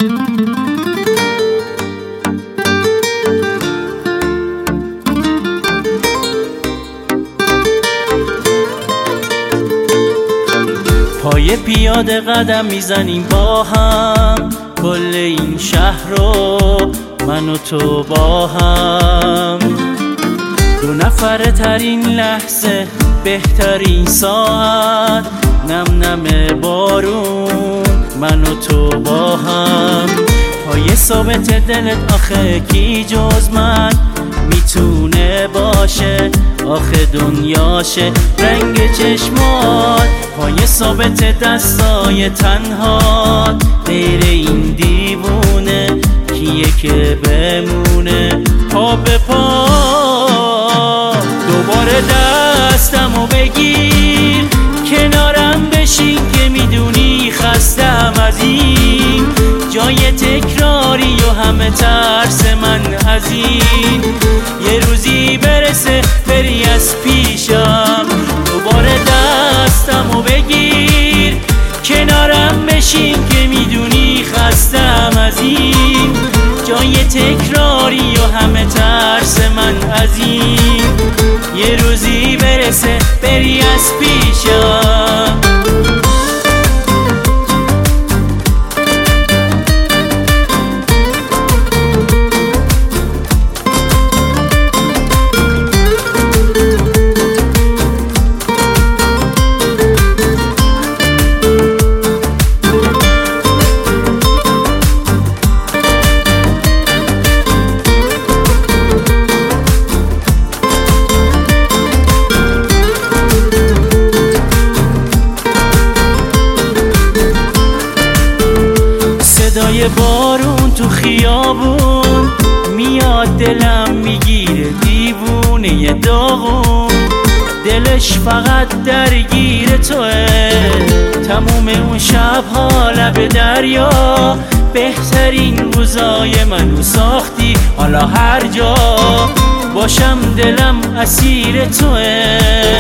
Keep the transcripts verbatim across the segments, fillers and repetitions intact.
پای پیاده قدم میزنیم با هم، کل این شهر رو من و تو با هم. دو نفره ترین لحظه، بهترین ساعت، نم نم بارون، من و تو با هم. پای ثابت دلت آخه کی جز من میتونه باشه، آخه دنیاشه رنگ چشمات، پای ثابت دستای تنها، غیر این دیوونه کیه که بمونه پا به پا. دوباره دستمو بگیر، کنارم بشین که میدونی خستم از این جای تکراری و همه ترس من از این یه روزی برسه بری از پیشم. دوباره دستمو بگیر، کنارم بشین که میدونی خستم از این جای تکراری و همه ترس من از این یه روزی برسه بری از پیشم. صدای بارون تو خیابون میاد، دلم میگیره دیوونه داغون، دلش فقط درگیر توه. تموم اون شبها لب دریا، بهترین روزای منو ساختی، حالا هر جا باشم دلم اسیر توه.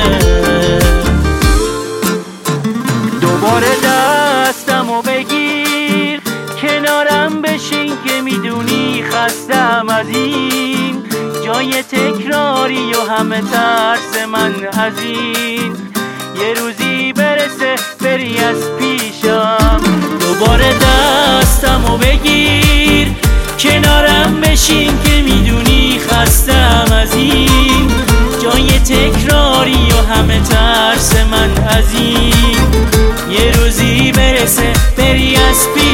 دوباره دستمو بگیر، کنارم بشین که میدونی خستم از این جای تکراری و همه ترس من از این یه روزی برسه بری از پیشم. دوباره دستمو بگیر، کنارم بشین که میدونی خستم از این جای تکراری و همه ترس من از این یه روزی برسه بری از پیشم.